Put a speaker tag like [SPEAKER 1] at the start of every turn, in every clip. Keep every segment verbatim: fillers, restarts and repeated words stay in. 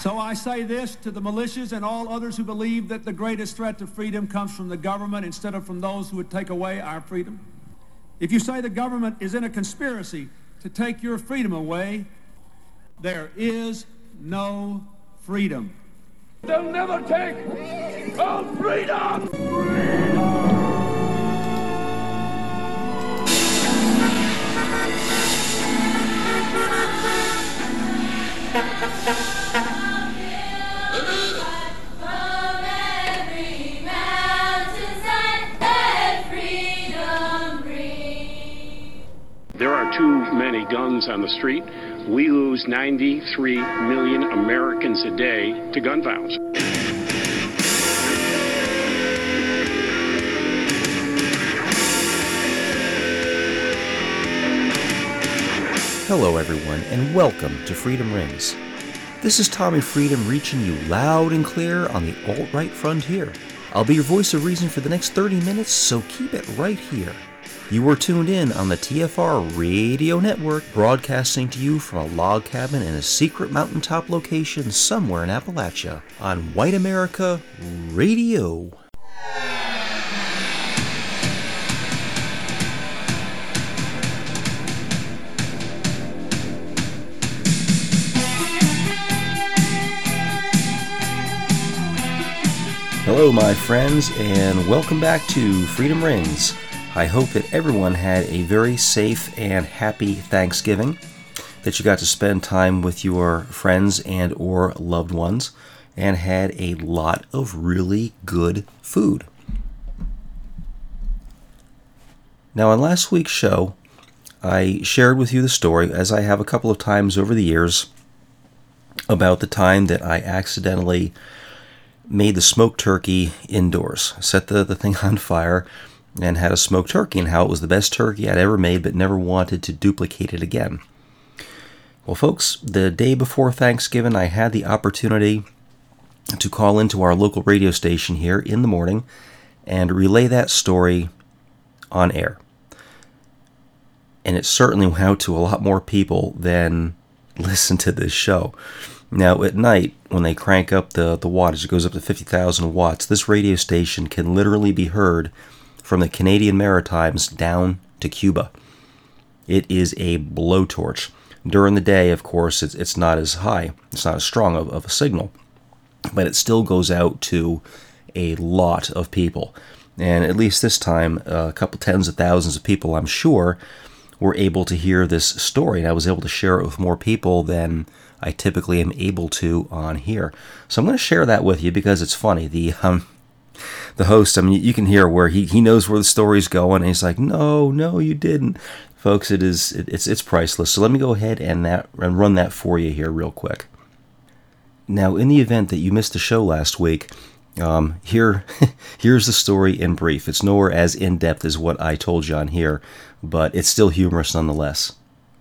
[SPEAKER 1] So I say this to the militias and all others who believe that the greatest threat to freedom comes from the government instead of from those who would take away our freedom. If you say the government is in a conspiracy to take your freedom away, there is no freedom.
[SPEAKER 2] They'll never take our freedom!
[SPEAKER 3] There are too many guns on the street. We lose ninety-three million Americans a day to gun violence.
[SPEAKER 4] Hello everyone, and welcome to Freedom Rings. This is Tommy Freedom reaching you loud and clear on the alt-right frontier. I'll be your voice of reason for the next thirty minutes, so keep it right here. You are tuned in on the T F R Radio Network, broadcasting to you from a log cabin in a secret mountaintop location somewhere in Appalachia on White America Radio. Hello my friends, and welcome back to Freedom Rings. I hope that everyone had a very safe and happy Thanksgiving, that you got to spend time with your friends and or loved ones, and had a lot of really good food. Now on last week's show, I shared with you the story, as I have a couple of times over the years, about the time that I accidentally made the smoked turkey indoors. Set the, the thing on fire and had a smoked turkey, and how it was the best turkey I'd ever made, but never wanted to duplicate it again. Well, folks, the day before Thanksgiving, I had the opportunity to call into our local radio station here in the morning and relay that story on air. And it certainly went out to a lot more people than listened to this show. Now, at night, when they crank up the, the wattage, it goes up to fifty thousand watts, this radio station can literally be heard from the Canadian Maritimes down to Cuba. It is a blowtorch. During the day, of course, it's, it's not as high, it's not as strong of, of a signal, but it still goes out to a lot of people. And at least this time, a couple tens of thousands of people, I'm sure, were able to hear this story, and I was able to share it with more people than I typically am able to on here. So I'm going to share that with you because it's funny. The um, the host, I mean, you can hear where he, he knows where the story's going, and he's like, no, no, you didn't. Folks, it is it, it's it's priceless. So let me go ahead and that and run that for you here real quick. Now, in the event that you missed the show last week, um, here here's the story in brief. It's nowhere as in-depth as what I told you on here, but it's still humorous nonetheless.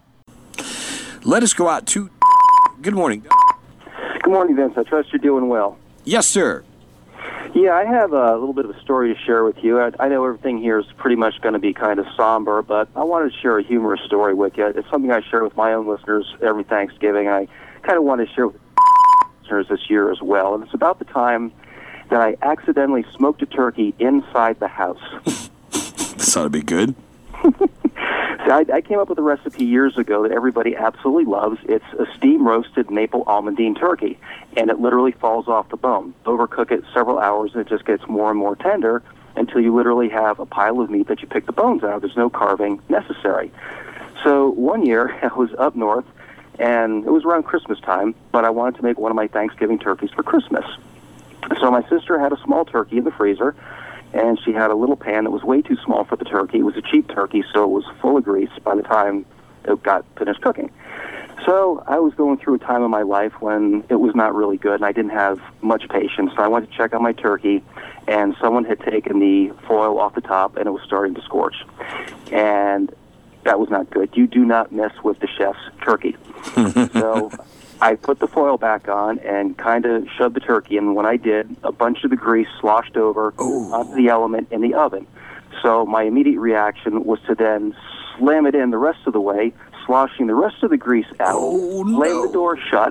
[SPEAKER 5] Let us go out to... Good morning.
[SPEAKER 6] Good morning, Vince. I trust you're doing well.
[SPEAKER 5] Yes, sir.
[SPEAKER 6] Yeah, I have a little bit of a story to share with you. I, I know everything here is pretty much going to be kind of somber, but I wanted to share a humorous story with you. It's something I share with my own listeners every Thanksgiving. I kind of want to share with listeners this year as well. And it's about the time that I accidentally smoked a turkey inside the house.
[SPEAKER 5] This ought to be good.
[SPEAKER 6] See, I, I came up with a recipe years ago that everybody absolutely loves. It's a steam-roasted maple almondine turkey, and it literally falls off the bone. Overcook it several hours, and it just gets more and more tender until you literally have a pile of meat that you pick the bones out of. There's no carving necessary. So one year, I was up north, and it was around Christmas time, but I wanted to make one of my Thanksgiving turkeys for Christmas. So my sister had a small turkey in the freezer, and she had a little pan that was way too small for the turkey. It was a cheap turkey, so it was full of grease by the time it got finished cooking. So I was going through a time in my life when it was not really good, and I didn't have much patience. So I went to check on my turkey, and someone had taken the foil off the top, and it was starting to scorch. And that was not good. You do not mess with the chef's turkey. So I put the foil back on and kind of shoved the turkey in. When I did, a bunch of the grease sloshed over Ooh. onto the element in the oven. So my immediate reaction was to then slam it in the rest of the way, sloshing the rest of the grease out,
[SPEAKER 5] oh,
[SPEAKER 6] slam
[SPEAKER 5] no.
[SPEAKER 6] the door shut,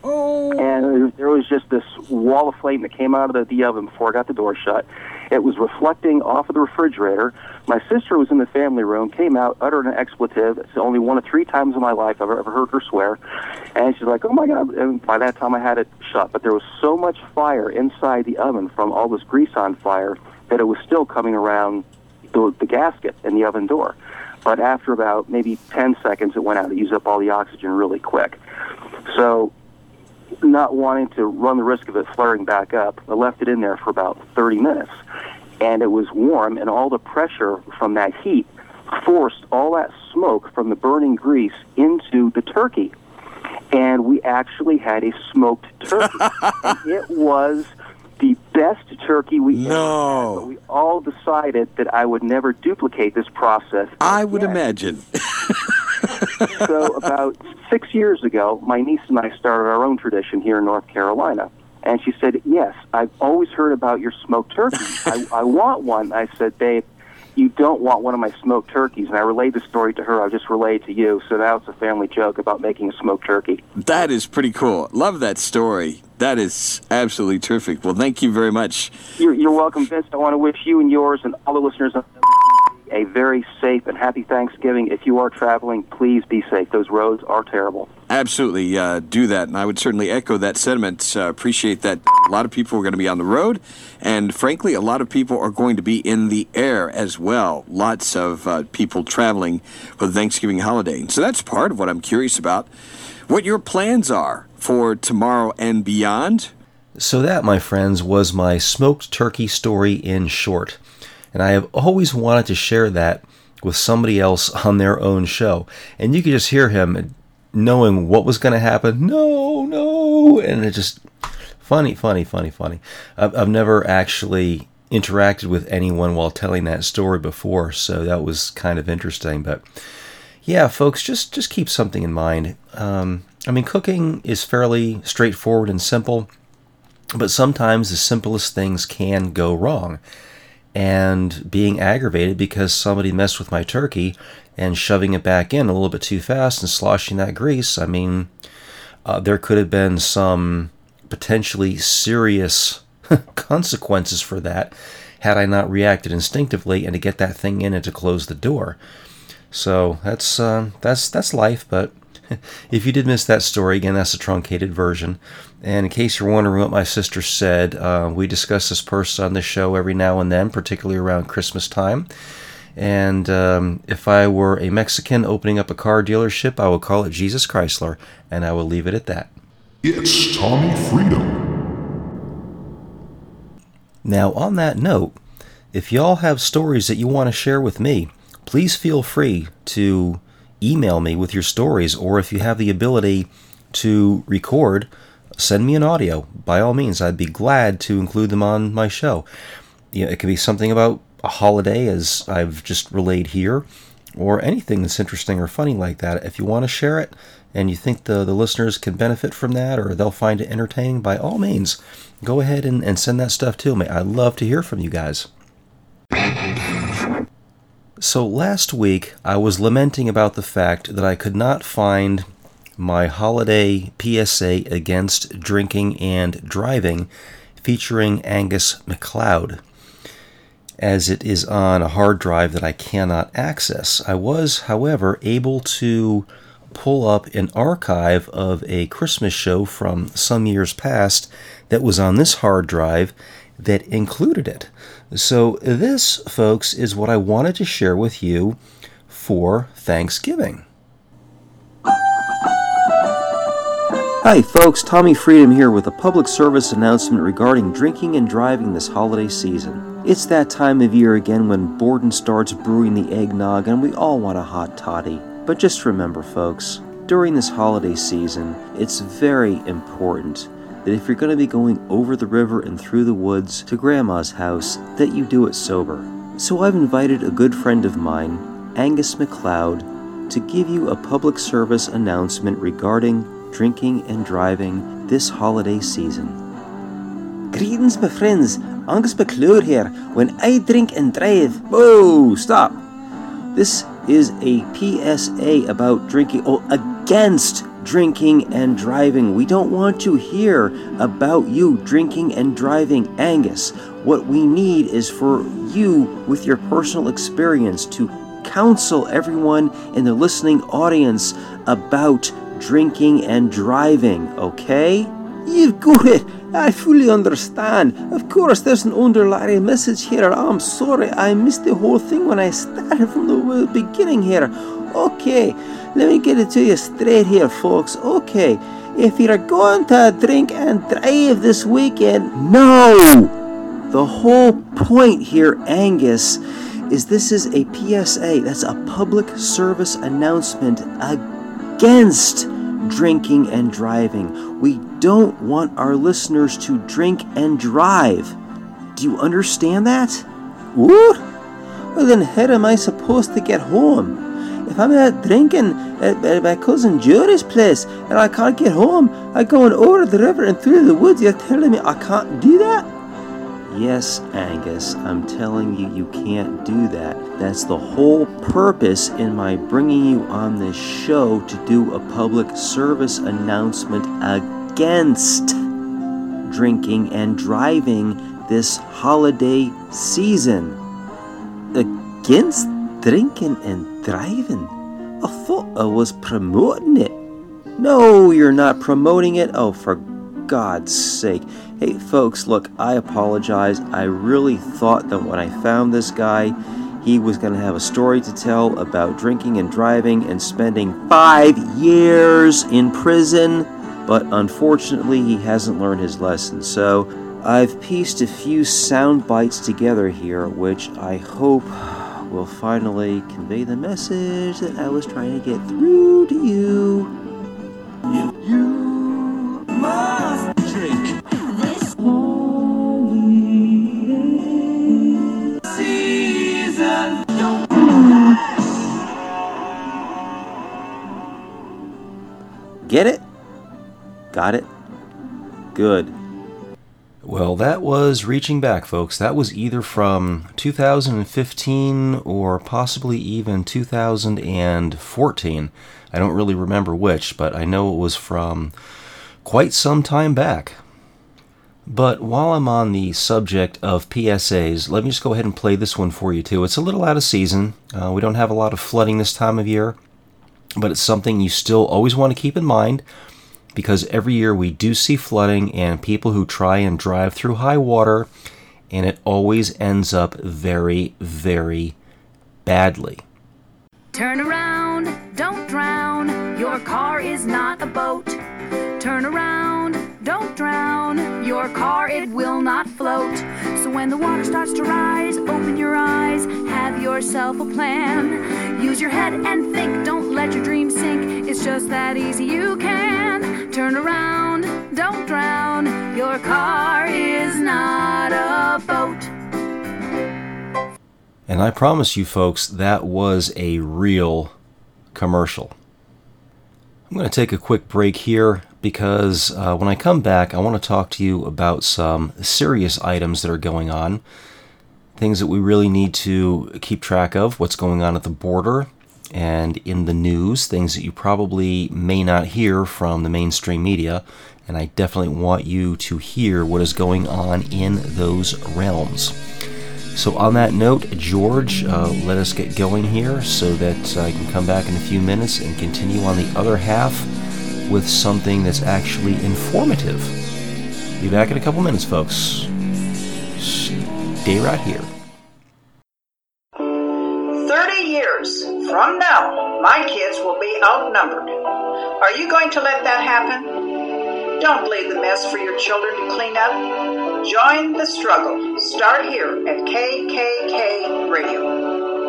[SPEAKER 5] Oh.
[SPEAKER 6] And there was just this wall of flame that came out of the, the oven before I got the door shut. It was reflecting off of the refrigerator. My sister was in the family room, came out, uttered an expletive. It's only one of three times in my life I've ever heard her swear. And she's like, oh, my God. And by that time, I had it shut. But there was so much fire inside the oven from all this grease on fire that it was still coming around the, the gasket in the oven door. But after about maybe ten seconds, it went out. It used up all the oxygen really quick. So not wanting to run the risk of it flaring back up, I left it in there for about thirty minutes. And it was warm, and all the pressure from that heat forced all that smoke from the burning grease into the turkey. And we actually had a smoked turkey. And it was the best turkey we
[SPEAKER 5] no.
[SPEAKER 6] ever had. But we all decided that I would never duplicate this process
[SPEAKER 5] I would
[SPEAKER 6] again.
[SPEAKER 5] imagine.
[SPEAKER 6] So about six years ago, my niece and I started our own tradition here in North Carolina. And she said, yes, I've always heard about your smoked turkey. I, I want one. I said, babe, you don't want one of my smoked turkeys. And I relayed the story to her. I just relayed to you. So now it's a family joke about making a smoked turkey.
[SPEAKER 5] That is pretty cool. Love that story. That is absolutely terrific. Well, thank you very much.
[SPEAKER 6] You're, you're welcome, Vince. I want to wish you and yours and all the listeners a very safe and happy Thanksgiving. If you are traveling, please be safe. Those roads are terrible.
[SPEAKER 5] Absolutely uh, do that, and I would certainly echo that sentiment. Uh, appreciate that. A lot of people are going to be on the road, and frankly, a lot of people are going to be in the air as well. Lots of uh, people traveling for the Thanksgiving holiday. So that's part of what I'm curious about, what your plans are for tomorrow and beyond.
[SPEAKER 4] So that, my friends, was my smoked turkey story in short. And I have always wanted to share that with somebody else on their own show. And you could just hear him knowing what was going to happen. No, no. And it just, funny, funny, funny, funny. I've, I've never actually interacted with anyone while telling that story before, so that was kind of interesting. But yeah, folks, just, just keep something in mind. Um, I mean, cooking is fairly straightforward and simple, but sometimes the simplest things can go wrong. And being aggravated because somebody messed with my turkey and shoving it back in a little bit too fast and sloshing that grease, I mean, uh, there could have been some potentially serious consequences for that had I not reacted instinctively and to get that thing in and to close the door. So that's uh, that's that's life. But if you did miss that story, again, that's a truncated version. And in case you're wondering what my sister said, uh, we discuss this person on the show every now and then, particularly around Christmas time. And um, if I were a Mexican opening up a car dealership, I would call it Jesus Chrysler, and I will leave it at that.
[SPEAKER 7] It's Tommy Freedom.
[SPEAKER 4] Now, on that note, if y'all have stories that you want to share with me, please feel free to email me with your stories, or if you have the ability to record, send me an audio. By all means, I'd be glad to include them on my show. You know, it could be something about a holiday, as I've just relayed here, or anything that's interesting or funny like that. If you want to share it and you think the, the listeners can benefit from that, or they'll find it entertaining, by all means, go ahead and, and send that stuff to me. I'd love to hear from you guys. So last week, I was lamenting about the fact that I could not find my holiday P S A against drinking and driving featuring Angus MacLeod, as it is on a hard drive that I cannot access. I was, however, able to pull up an archive of a Christmas show from some years past that was on this hard drive that included it. So this, folks, is what I wanted to share with you for Thanksgiving. Hi folks, Tommy Freedom here with a public service announcement regarding drinking and driving this holiday season. It's that time of year again when Borden starts brewing the eggnog and we all want a hot toddy. But just remember folks, during this holiday season, it's very important that if you're going to be going over the river and through the woods to Grandma's house, that you do it sober. So I've invited a good friend of mine, Angus MacLeod, to give you a public service announcement regarding drinking and driving this holiday season.
[SPEAKER 8] Greetings, my friends. Angus MacLeod here. When I drink and drive...
[SPEAKER 4] Whoa, stop. This is a P S A about drinking, oh, against
[SPEAKER 8] drinking and driving. We don't want to hear about you drinking and driving, Angus. What we need is for you, with your personal experience, to counsel everyone in the listening audience about drinking and driving, okay? You've got it. I fully understand. Of course, there's an underlying message here. I'm sorry, I missed the whole thing when I started from the beginning here. Okay, let me get it to you straight here, folks. Okay, if you're going to drink and drive this weekend, no! The whole point here, Angus, is this is a P S A. That's a public service announcement against drinking and driving. We don't want our listeners to drink and drive. Do you understand that? What? Well, then how am I supposed to get home? If I'm out drinking at, at my cousin Jerry's place and I can't get home, I'm going over the river and through the woods, you're telling me I can't do that? Yes, Angus, I'm telling you, you can't do that. That's the whole purpose in my bringing you on this show, to do a public service announcement against drinking and driving this holiday season. Against drinking and driving? I thought I was promoting it. No, you're not promoting it. Oh, for God's sake. Hey, folks, look, I apologize. I really thought that when I found this guy, he was going to have a story to tell about drinking and driving and spending five years in prison. But unfortunately, he hasn't learned his lesson. So I've pieced a few sound bites together here, which I hope will finally convey the message that I was trying to get through to you. You, you must drink this holiday season. Don't get it? Got it? Good.
[SPEAKER 4] Well, that was Reaching Back, folks. That was either from two thousand fifteen or possibly even two thousand fourteen. I don't really remember which, but I know it was from quite some time back. But while I'm on the subject of P S As, let me just go ahead and play this one for you, too. It's a little out of season. Uh, we don't have a lot of flooding this time of year, but it's something you still always want to keep in mind, because every year we do see flooding and people who try and drive through high water, and it always ends up very, very badly.
[SPEAKER 9] Turn around, don't drown, your car is not a boat. Turn around, don't drown, your car, it will not float. So when the water starts to rise, open your eyes, have yourself a plan. Use your head and think, don't let your dreams sink, it's just that easy, you can. Turn around, don't drown, your car is not a boat.
[SPEAKER 4] And I promise you folks, that was a real commercial. I'm going to take a quick break here because uh, when I come back, I want to talk to you about some serious items that are going on, things that we really need to keep track of, what's going on at the border and in the news, things that you probably may not hear from the mainstream media, and I definitely want you to hear what is going on in those realms. So on that note, George, uh, let us get going here so that I can come back in a few minutes and continue on the other half with something that's actually informative. Be back in a couple minutes, folks. Stay right here.
[SPEAKER 10] Thirty years from now, my kids will be outnumbered. Are you going to let that happen? Don't leave the mess for your children to clean up. Join the struggle. Start here at K K K Radio.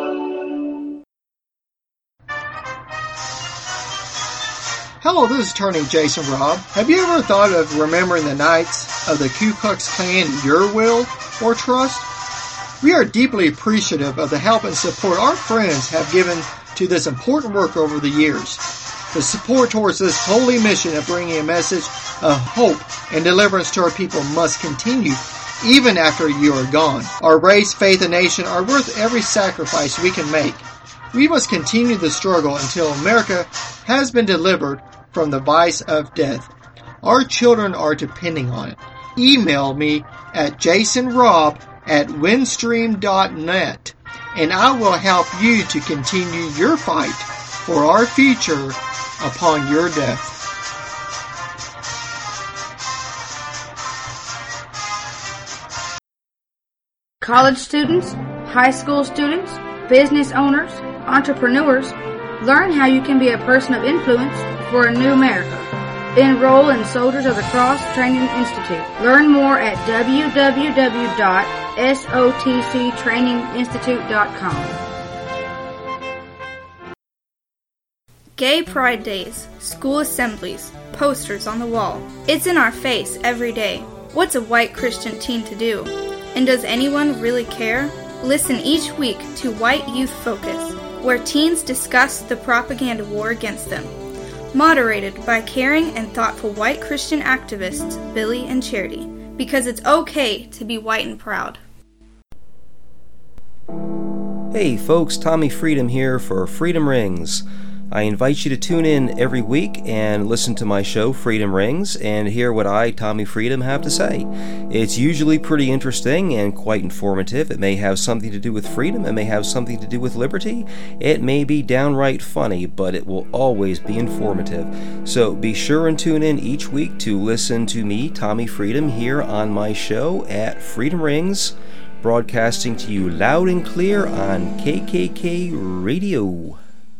[SPEAKER 11] Hello, this is Attorney Jason Robb. Have you ever thought of remembering the Knights of the Ku Klux Klan in your will or trust? We are deeply appreciative of the help and support our friends have given to this important work over the years. The support towards this holy mission of bringing a message of hope and deliverance to our people must continue even after you are gone. Our race, faith, and nation are worth every sacrifice we can make. We must continue the struggle until America has been delivered from the vice of death. Our children are depending on it. Email me at jasonrob at windstream dot net, and I will help you to continue your fight for our future upon your death.
[SPEAKER 12] College students, high school students, business owners, entrepreneurs, learn how you can be a person of influence for a new America. Enroll in Soldiers of the Cross Training Institute. Learn more at w w w dot s o t c training institute dot com.
[SPEAKER 13] Gay Pride Days, school assemblies, posters on the wall. It's in our face every day. What's a white Christian teen to do? And does anyone really care? Listen each week to White Youth Focus, where teens discuss the propaganda war against them. Moderated by caring and thoughtful white Christian activists Billy and Charity, because it's okay to be white and proud.
[SPEAKER 4] Hey folks, Tommy Freedom here for Freedom Rings. I invite you to tune in every week and listen to my show, Freedom Rings, and hear what I, Tommy Freedom, have to say. It's usually pretty interesting and quite informative. It may have something to do with freedom. It may have something to do with liberty. It may be downright funny, but it will always be informative. So be sure and tune in each week to listen to me, Tommy Freedom, here on my show at Freedom Rings, broadcasting to you loud and clear on K K K Radio.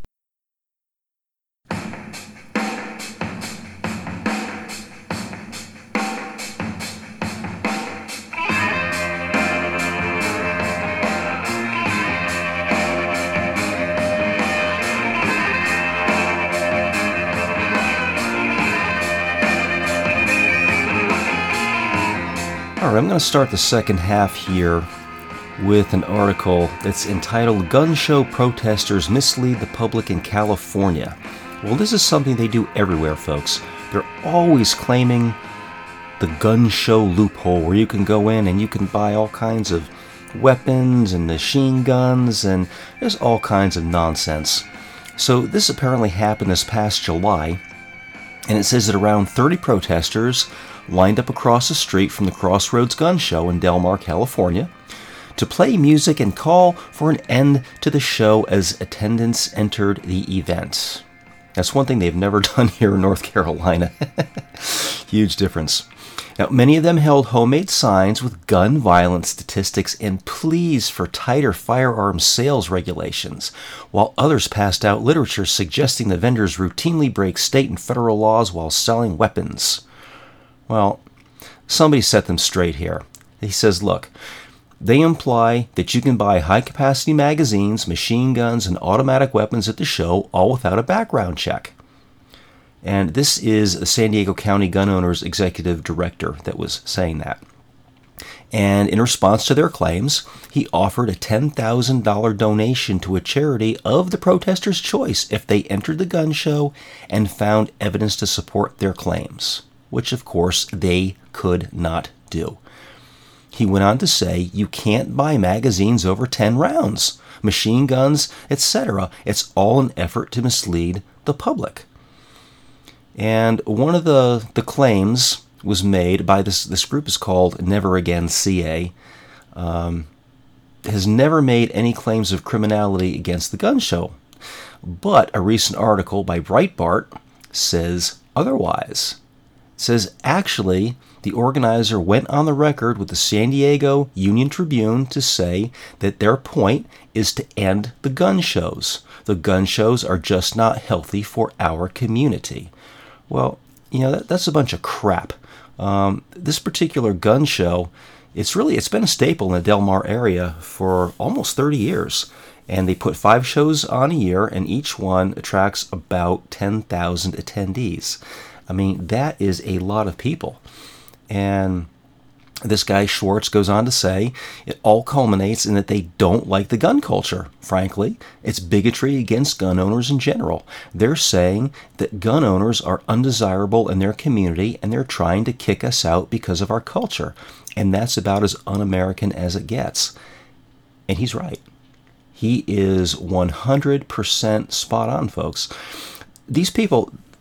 [SPEAKER 4] Alright, I'm going to start the second half here with an article that's entitled Gun Show Protesters Mislead the Public in California. Well, this is something they do everywhere, folks. They're always claiming the gun show loophole where you can go in and you can buy all kinds of weapons and machine guns, and there's all kinds of nonsense. So this apparently happened this past July, and it says that around thirty protesters lined up across the street from the Crossroads Gun Show in Del Mar, California, to play music and call for an end to the show as attendants entered the event. That's one thing they've never done here in North Carolina. Huge difference. Now, many of them held homemade signs with gun violence statistics and pleas for tighter firearms sales regulations, while others passed out literature suggesting the vendors routinely break state and federal laws while selling weapons. Well, somebody set them straight here. He says, look, they imply that you can buy high-capacity magazines, machine guns, and automatic weapons at the show, all without a background check. And this is the San Diego County Gun Owners Executive Director that was saying that. And in response to their claims, he offered a ten thousand dollars donation to a charity of the protesters' choice if they entered the gun show and found evidence to support their claims, which of course they could not do. He went on to say you can't buy magazines over ten rounds, machine guns, et cetera. It's all an effort to mislead the public. And one of the, the claims was made by this, this group is called Never Again C A, um, has never made any claims of criminality against the gun show. But a recent article by Breitbart says otherwise. It says, actually, the organizer went on the record with the San Diego Union Tribune to say that their point is to end the gun shows. The gun shows are just not healthy for our community. Well, you know, that, that's a bunch of crap. Um, this particular gun show, it's really, it's been a staple in the Del Mar area for almost thirty years. And they put five shows on a year, and each one attracts about ten thousand attendees. I mean, that is a lot of people. And this guy Schwartz goes on to say it all culminates in that they don't like the gun culture. Frankly, it's bigotry against gun owners in general. They're saying that gun owners are undesirable in their community and they're trying to kick us out because of our culture. And that's about as un-American as it gets. And he's right. He is one hundred percent spot on, folks. These people,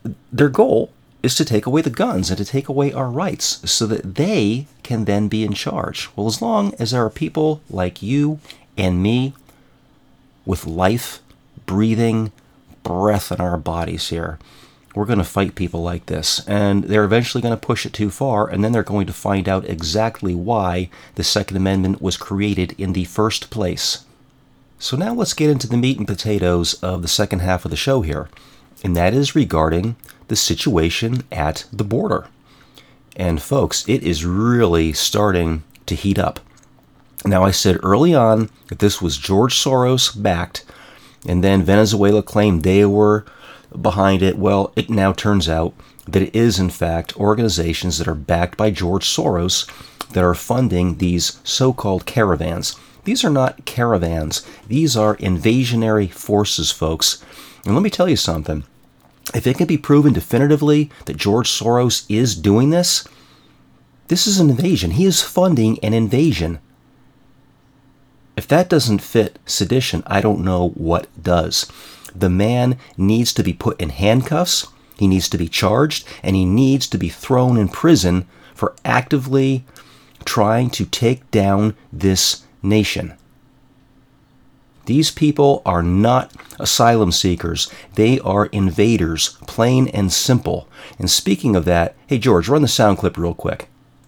[SPEAKER 4] their goal is to take away the guns and to take away our rights so that they can then be in charge. Well, as long as there are people like you and me with life, breathing, breath in our bodies here, we're going to fight people like this. And they're eventually going to push it too far, and then they're going to find out exactly why the Second Amendment was created in the first place. So now let's get into the meat and potatoes of the second half of the show here, and that is regarding the situation at the border. And folks, it is really starting to heat up. Now, I said early on that this was George Soros backed, and then Venezuela claimed they were behind it. Well, it now turns out that it is, in fact, organizations that are backed by George Soros that are funding these so-called caravans. These are not caravans. These are invasionary forces, folks. And let me tell you something. If it can be proven definitively that George Soros is doing this, this is an invasion. He is funding an invasion. If that doesn't fit sedition, I don't know what does. The man needs to be put in handcuffs, he needs to be charged, and he needs to be thrown in prison for actively trying to take down this nation. These people are not asylum seekers. They are invaders, plain and simple. And speaking of that, hey George, run the sound clip real quick.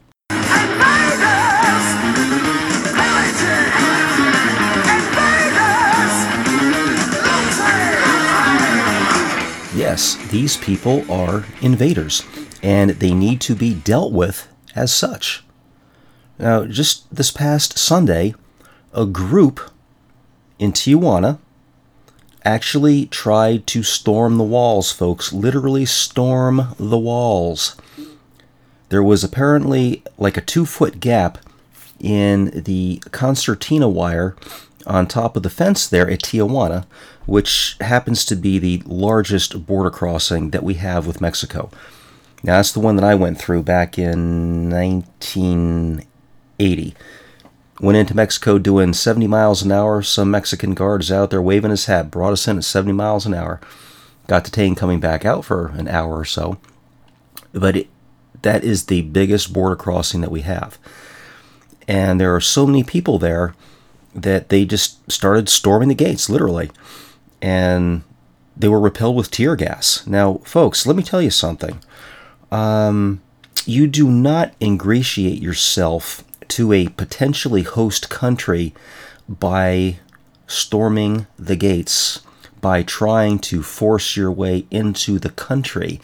[SPEAKER 4] Yes, these people are invaders, and they need to be dealt with as such. Now, just this past Sunday, a group in Tijuana actually tried to storm the walls, folks. Literally storm the walls. There was apparently like a two-foot gap in the concertina wire on top of the fence there at Tijuana, which happens to be the largest border crossing that we have with Mexico. Now, that's the one that I went through back in nineteen eighty. Went into Mexico doing seventy miles an hour. Some Mexican guards out there waving his hat brought us in at seventy miles an hour. Got detained coming back out for an hour or so. But it, that is the biggest border crossing that we have. And there are so many people there that they just started storming the gates, literally. And they were repelled with tear gas. Now, folks, let me tell you something. Um, you do not ingratiate yourself to a potentially host country by storming the gates, by trying to force your way into the country.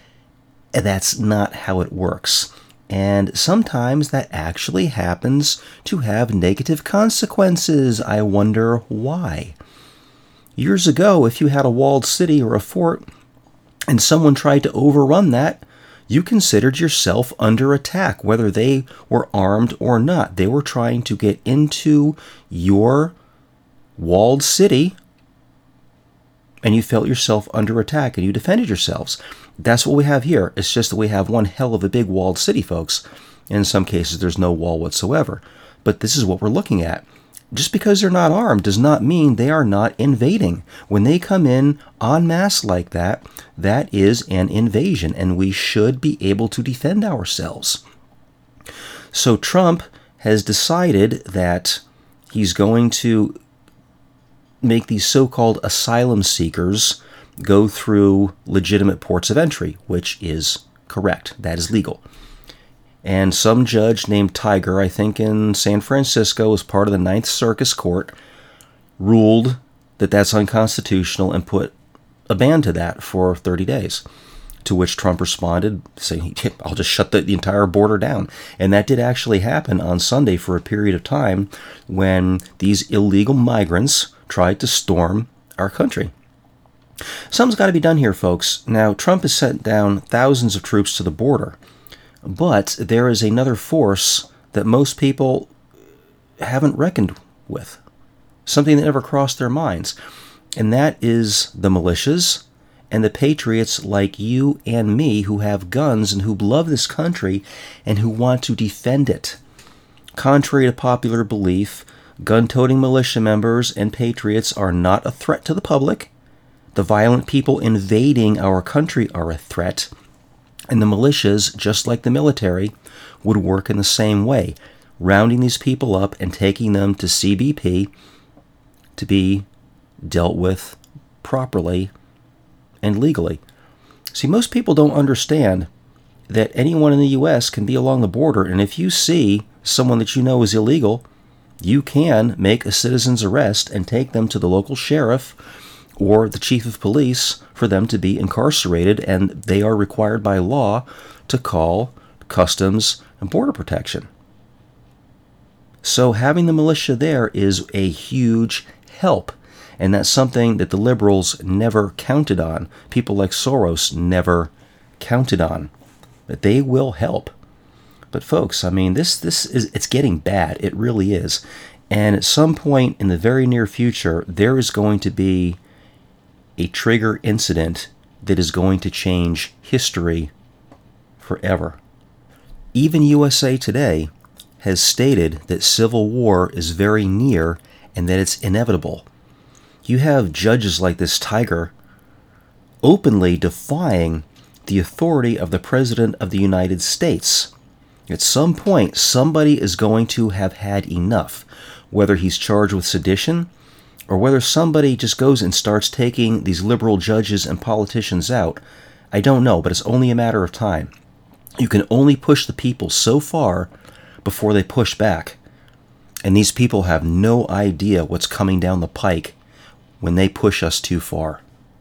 [SPEAKER 4] That's not how it works. And sometimes that actually happens to have negative consequences. I wonder why. Years ago, if you had a walled city or a fort and someone tried to overrun that, you considered yourself under attack, whether they were armed or not. They were trying to get into your walled city, and you felt yourself under attack, and you defended yourselves. That's what we have here. It's just that we have one hell of a big walled city, folks. In some cases, there's no wall whatsoever. But this is what we're looking at. Just because they're not armed does not mean they are not invading. When they come in en masse like that, that is an invasion, and we should be able to defend ourselves. So Trump has decided that he's going to make these so-called asylum seekers go through legitimate ports of entry, which is correct. That is legal. And some judge named Tiger, I think in San Francisco, as part of the Ninth Circus Court, ruled that that's unconstitutional and put a ban to that for thirty days. To which Trump responded, saying, I'll just shut the, the entire border down. And that did actually happen on Sunday for a period of time when these illegal migrants tried to storm our country. Something's got to be done here, folks. Now, Trump has sent down thousands of troops to the border. But there is another force that most people haven't reckoned with. Something that never crossed their minds. And that is the militias and the patriots like you and me who have guns and who love this country and who want to defend it. Contrary to popular belief, gun-toting militia members and patriots are not a threat to the public. The violent people invading our country are a threat, and the militias, just like the military, would work in the same way, rounding these people up and taking them to C B P to be dealt with properly and legally. See, most people don't understand that anyone in the U S can be along the border, and if you see someone that you know is illegal, you can make a citizen's arrest and take them to the local sheriff or the chief of police for them to be incarcerated, and they are required by law to call Customs and Border Protection. So having the militia there is a huge help, and that's something that the liberals never counted on. People like Soros never counted on. But they will help. But folks, I mean, this this is it's getting bad. It really is. And at some point in the very near future, there is going to be a trigger incident that is going to change history forever. Even U S A Today has stated that civil war is very near and that it's inevitable. You have judges like this Tiger openly defying the authority of the President of the United States. At some point, somebody is going to have had enough, whether he's charged with sedition or whether somebody just goes and starts taking these liberal judges and politicians out. I don't know, but it's only a matter of time. You can only push the people so far before they push back. And these people have no idea what's coming down the pike when they push us too far.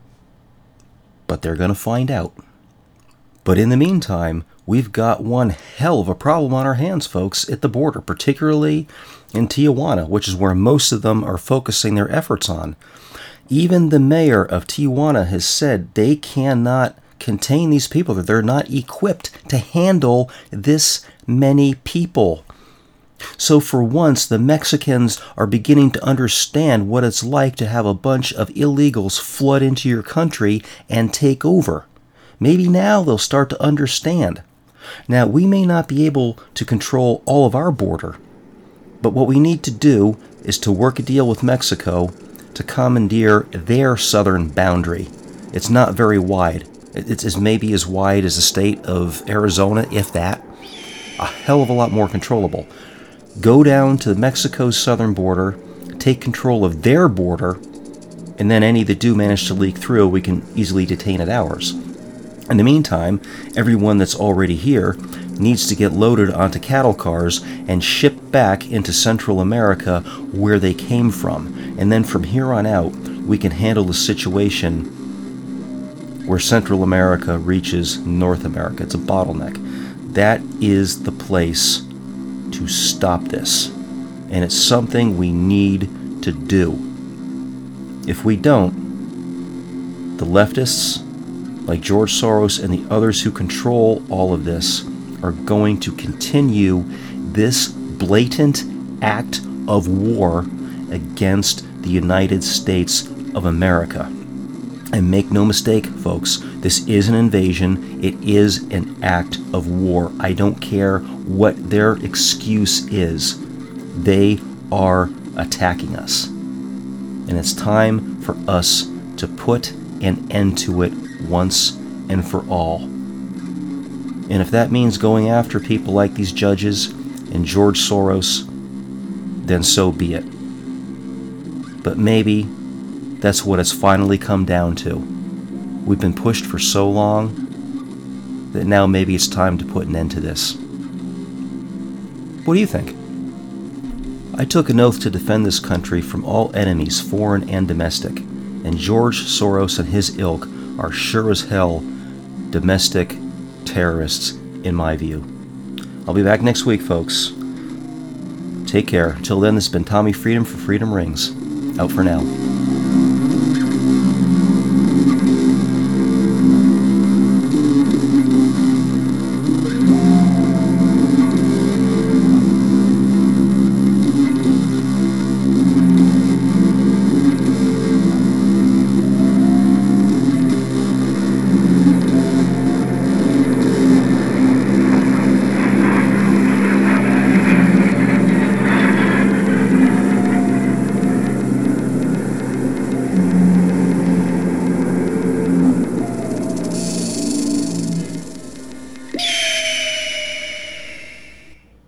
[SPEAKER 4] But they're going to find out. But in the meantime, we've got one hell of a problem on our hands, folks, at the border, particularly in Tijuana, which is where most of them are focusing their efforts on. Even the mayor of Tijuana has said they cannot contain these people, that they're not equipped to handle this many people. So for once, the Mexicans are beginning to understand what it's like to have a bunch of illegals flood into your country and take over. Maybe now they'll start to understand. Now, we may not be able to control all of our border, but what we need to do is to work a deal with Mexico to commandeer their southern boundary. It's not very wide. It's as maybe as wide as the state of Arizona, if that. A hell of a lot more controllable. Go down to Mexico's southern border, take control of their border, and then any that do manage to leak through, we can easily detain at ours. In the meantime, everyone that's already here needs to get loaded onto cattle cars and shipped back into Central America where they came from. And then from here on out, we can handle the situation where Central America reaches North America. It's a bottleneck. That is the place to stop this. And it's something we need to do. If we don't, the leftists, like George Soros and the others who control all of this, are going to continue this blatant act of war against the United States of America. And make no mistake, folks, this is an invasion. It is an act of war. I don't care what their excuse is. They are attacking us. And it's time for us to put an end to it once and for all. And if that means going after people like these judges and George Soros, then so be it. But maybe that's what it's finally come down to. We've been pushed for so long that now maybe it's time to put an end to this. What do you think? I took an oath to defend this country from all enemies, foreign and domestic, and George Soros and his ilk are sure as hell domestic terrorists in my view. I'll be back next week, folks. Take care. Till then, this has been Tommy Freedom for Freedom Rings. Out for now.